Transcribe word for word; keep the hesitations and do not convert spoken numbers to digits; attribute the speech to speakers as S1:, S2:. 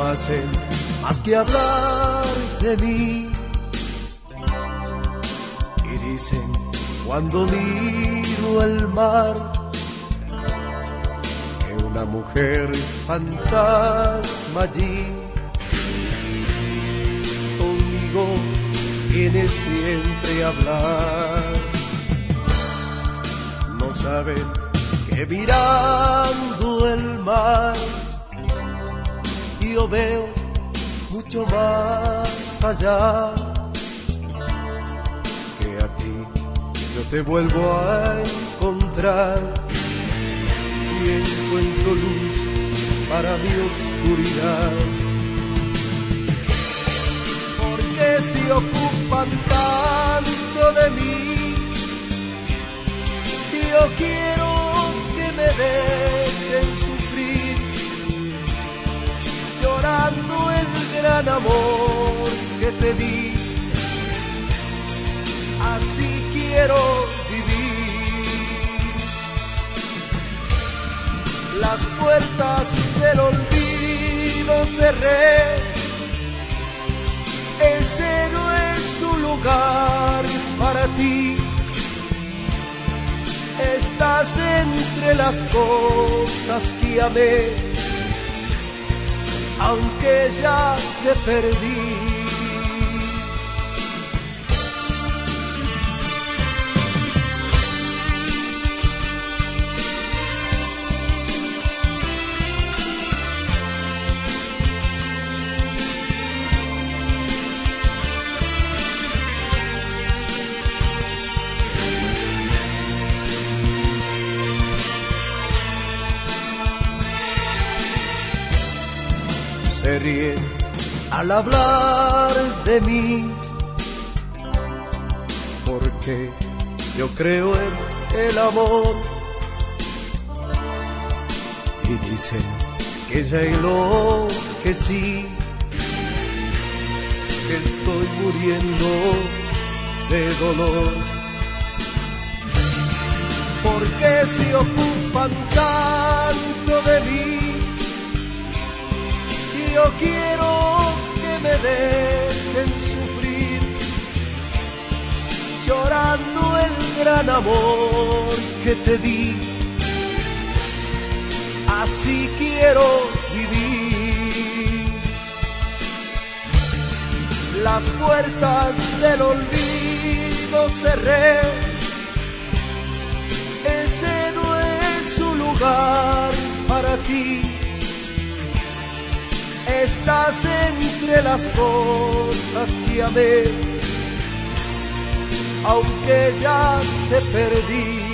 S1: hacen más que hablar de mí. Y dicen cuando miro el mar que una mujer fantasma allí conmigo viene siempre a hablar. No saben que mirando el mar yo veo mucho más allá, que a ti yo te vuelvo a encontrar y encuentro luz para mi oscuridad. Porque si ocupan tanto de mí, yo quiero que me dejen sufrir, llorando el gran amor que te di. Así quiero vivir. Las puertas del olvido cerré, ese no es su lugar para ti. Estás entre las cosas que amé, aunque ya te perdí. Se ríen al hablar de mí, porque yo creo en el amor. Y dicen que ya enloquecí, que estoy muriendo de dolor. Porque si ocupan tanto de mí, yo quiero que me dejen sufrir, llorando el gran amor que te di. Así quiero vivir. Las puertas del olvido cerré, ese no es su lugar para ti. Estás entre las cosas que amé, aunque ya te perdí.